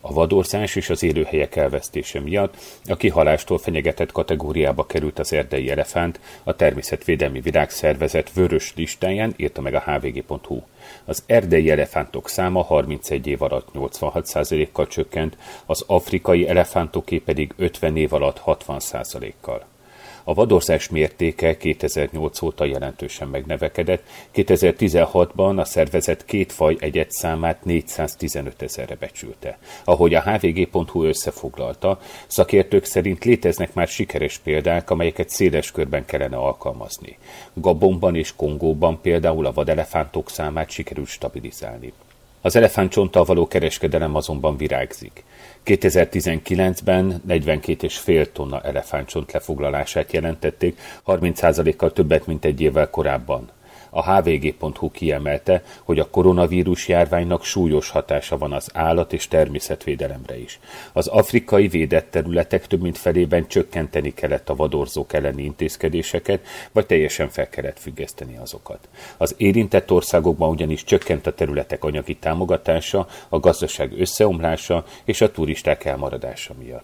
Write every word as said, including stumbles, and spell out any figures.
A vadorzás és az élőhelyek elvesztése miatt a kihalástól fenyegetett kategóriába került az erdei elefánt, a Természetvédelmi Világszervezet vörös listáján írta meg a há vé gé pont hú. Az erdei elefántok száma harmincegy év alatt nyolcvanhat százalékkal csökkent, az afrikai elefántoké pedig ötven év alatt hatvan százalékkal. A vadorzás mértéke kétezer-nyolc óta jelentősen megnövekedett, kétezer-tizenhatban a szervezet két faj egyed számát négyszáztizenöt ezerre becsülte. Ahogy a há vé gé pont hú összefoglalta, szakértők szerint léteznek már sikeres példák, amelyeket széles körben kellene alkalmazni. Gabonban és Kongóban például a vadelefántok számát sikerült stabilizálni. Az elefántcsonttal való kereskedelem azonban virágzik. kétezer-tizenkilencben negyvenkét egész öt tonna elefántcsont lefoglalását jelentették, harminc százalékkal többet, mint egy évvel korábban. A há vé gé pont hú kiemelte, hogy a koronavírus járványnak súlyos hatása van az állat- és természetvédelemre is. Az afrikai védett területek több mint felében csökkenteni kellett a vadorzók elleni intézkedéseket, vagy teljesen fel kellett függeszteni azokat. Az érintett országokban ugyanis csökkent a területek anyagi támogatása, a gazdaság összeomlása és a turisták elmaradása miatt.